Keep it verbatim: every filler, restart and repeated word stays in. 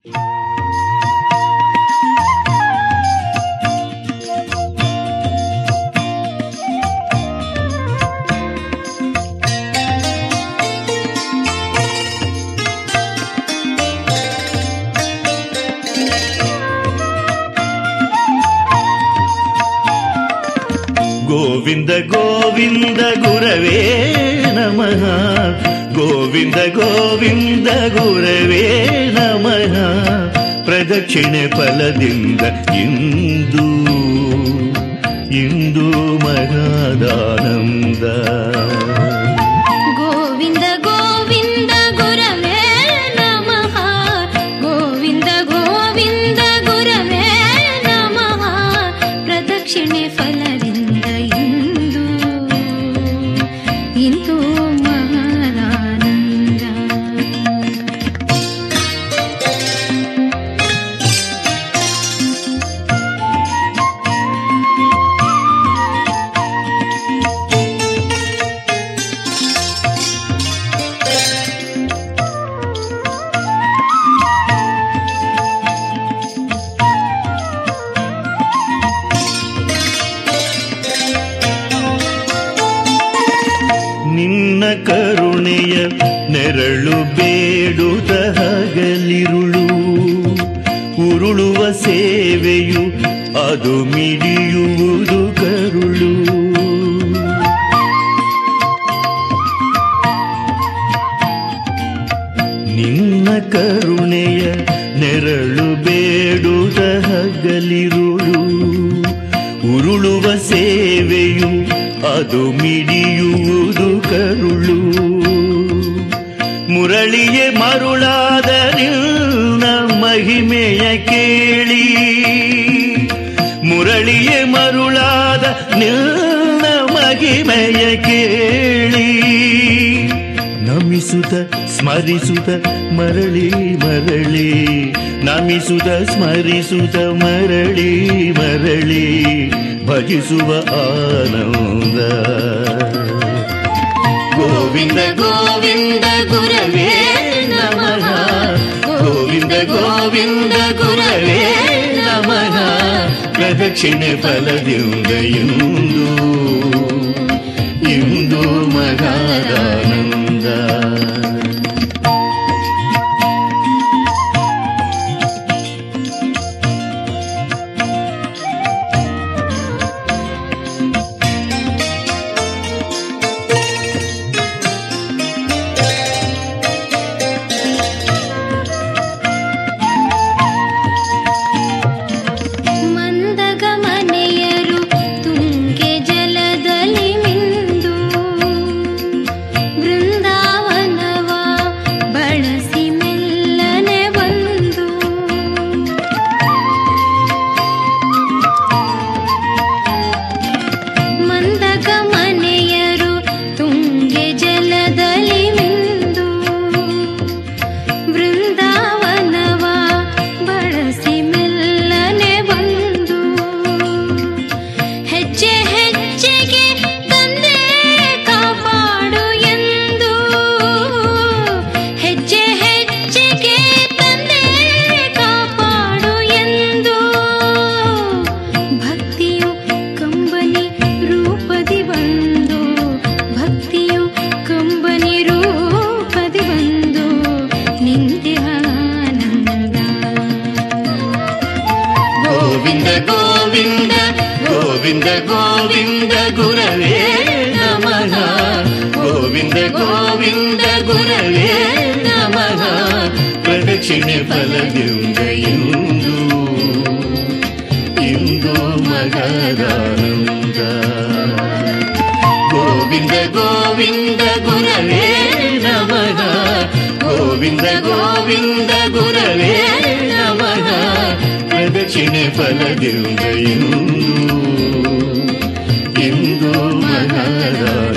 ಗೋವಿಂದ ಗೋವಿಂದ ಗುರವೇ ನಮಃ, ಗೋವಿಂದ ಗೋವಿಂದ ಗುರವೇ ನಮಃ. ಪ್ರದಕ್ಷಿಣೆ ಫಲದಿಂದ ಇಂದು ಇಂದು ಮಹದಾನಂದ. ಗೋವಿಂದ ಗೋವಿಂದ ಗುರವೇ ನಮಃ, ಗೋವಿಂದ ಗೋವಿಂದ ಗುರವೇ ನಮಃ. ಪ್ರದಕ್ಷಿಣೆ ಫಲದಿಂದ ಇಂದು ಇಂದು ಮಹದಾನಂದ. ನಿನ್ನ ಕರುಣೆಯ ನೆರಳು ಬೇಡುತ್ತ ಹಗಲಿರುಳು, ಉರುಳುವ ಸೇವೆಯು ಅದು ಮಿಡಿಯುವುದು ಕರುಳು. ನಿನ್ನ ಕರುಣೆಯ ನೆರಳು ಬೇಡುತ್ತ ಹಗಲಿರುಳು, ಉರುಳುವ ಸೇವೆಯು ಅದು ಮಿಡಿಯುವುದು ಕರುಳು. ಮುರಳಿಯೇ ಮರುಳಾದ ನಿನ್ನ ಮಹಿಮೆಯ ಕೇಳಿ, ಮುರಳಿಯೇ ಮರುಳಾದ ನಿನ್ನ ಮಹಿಮೆಯ ಕೇಳಿ. ನಮಿಸುತ್ತ ಸ್ಮರಿಸುತ್ತ ಮರಳಿ ಮರಳಿ, ನಮಿಸುತ್ತ ಸ್ಮರಿಸುತ್ತ ಮರಳಿ ಮರಳಿ ಭಜಿಸುವ ಆನಂದ. ಗೋವಿಂದ ಗೋವಿಂದ ಗುರವೇ ನಮಃ, ಗೋವಿಂದ ಗೋವಿಂದ ಗುರವೇ ನಮಃ. ಪ್ರದಕ್ಷಿಣೆ ಫಲದಿಂದ ಇಂದು ಇಂದು ಮಹದಾನಂದ. ಗೋವಿಂದ ಗೋವಿಂದ ಗುರವೇ ನಮಃ, ಗೋವಿಂದ ಗೋವಿಂದ ಗುರವೇ ನಮಃ. ಪ್ರದಕ್ಷಿಣೆ ಫಲದಿಂದ ಇಂದು ಇಂದು ಮಹದಾನಂದ. ಗೋವಿಂದ ಗೋವಿಂದ ಗುರವೇ ನಮಃ, ಗೋವಿಂದ ಗೋವಿಂದ ಗುರವೇ ನಮಃ. ಪ್ರದಕ್ಷಿಣೆ ಫಲದಿಂದ ಇಂದು ಇಂದು ಮಹದಾನಂದ.